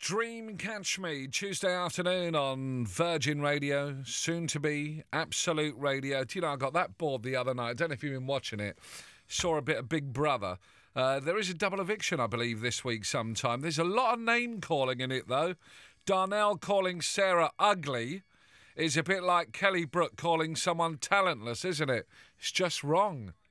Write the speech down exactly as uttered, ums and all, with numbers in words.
Dream Catch Me, Tuesday afternoon on Virgin Radio, soon to be Absolute Radio. Do you know, I got that bored the other night. I don't know if you've been watching it. Saw a bit of Big Brother. Uh, there is a double eviction, I believe, this week sometime. There's a lot of name calling in it, though. Darnell calling Sarah ugly is a bit like Kelly Brook calling someone talentless, isn't it? It's just wrong.